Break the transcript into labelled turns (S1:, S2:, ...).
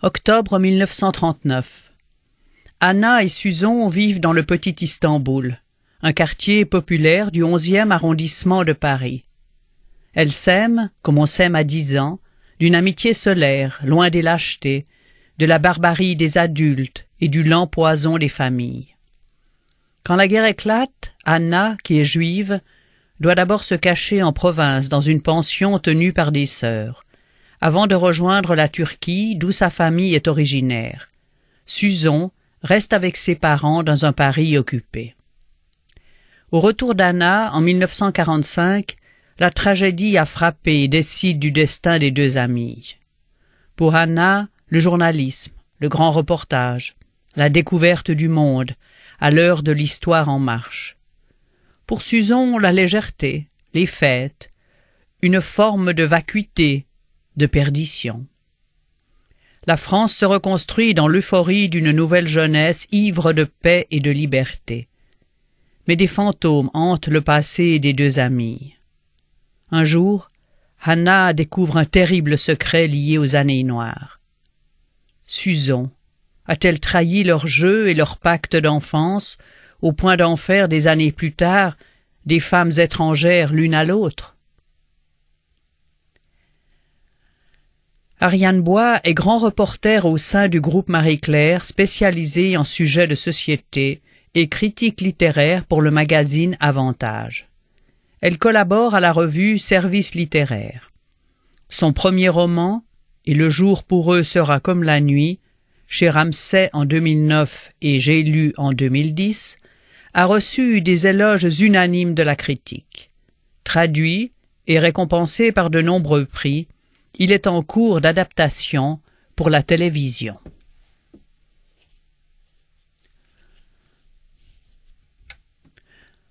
S1: Octobre 1939. Anna et Suzon vivent dans le petit Istanbul, un quartier populaire du 11e arrondissement de Paris. Elles s'aiment, comme on s'aime à 10 ans, d'une amitié solaire, loin des lâchetés, de la barbarie des adultes et du lent poison des familles. Quand la guerre éclate, Anna, qui est juive, doit d'abord se cacher en province dans une pension tenue par des sœurs, avant de rejoindre la Turquie d'où sa famille est originaire. Suzon reste avec ses parents dans un Paris occupé. Au retour d'Anna, en 1945, la tragédie a frappé et décide du destin des deux amies. Pour Anna, le journalisme, le grand reportage, la découverte du monde, à l'heure de l'histoire en marche. Pour Suzon, la légèreté, les fêtes, une forme de vacuité, de perdition. La France se reconstruit dans l'euphorie d'une nouvelle jeunesse ivre de paix et de liberté. Mais des fantômes hantent le passé des deux amies. Un jour, Anna découvre un terrible secret lié aux années noires. Suzon a-t-elle trahi leur jeu et leur pacte d'enfance au point d'en faire des années plus tard des femmes étrangères l'une à l'autre? Ariane Bois est grand reporter au sein du groupe Marie-Claire, spécialisé en sujets de société et critique littéraire pour le magazine Avantage. Elle collabore à la revue Service littéraire. Son premier roman, Et le jour pour eux sera comme la nuit, chez Ramsay en 2009 et J'ai lu en 2010, a reçu des éloges unanimes de la critique. Traduit et récompensé par de nombreux prix, il est en cours d'adaptation pour la télévision.